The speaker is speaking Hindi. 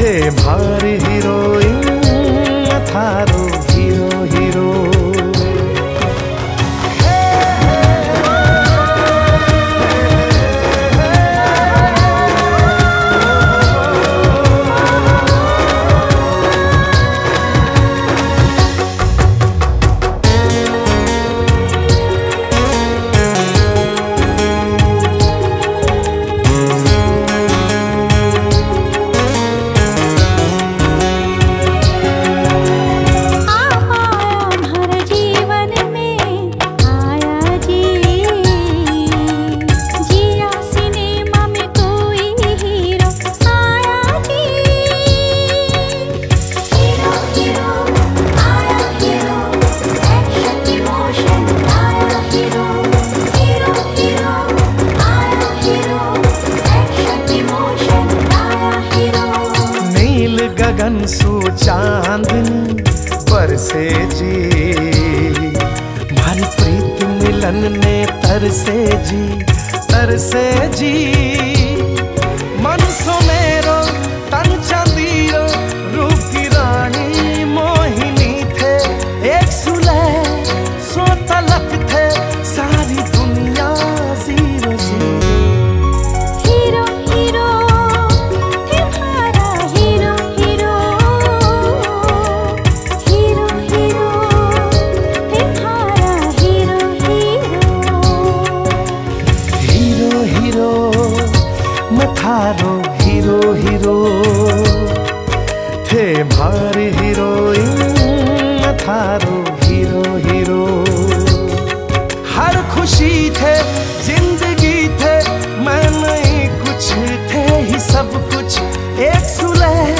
थे भारी हीरोइन थारो हीरो हीरो। गगन सो चांदनी बरसे जी, भारी प्रीत मिलन ने तरसे जी तरसे जी। मन सो मेरो तन चांदीरो रूप की रानी मोहिनी थे, एक सुलह सो तलक थे सारी दुनिया जीरो जीरो। थारो हीरो हीरो थे भारी हीरोइन थारो हीरो हीरो। हर खुशी थे जिंदगी थे मैं नहीं कुछ थे ही सब कुछ, एक सुलह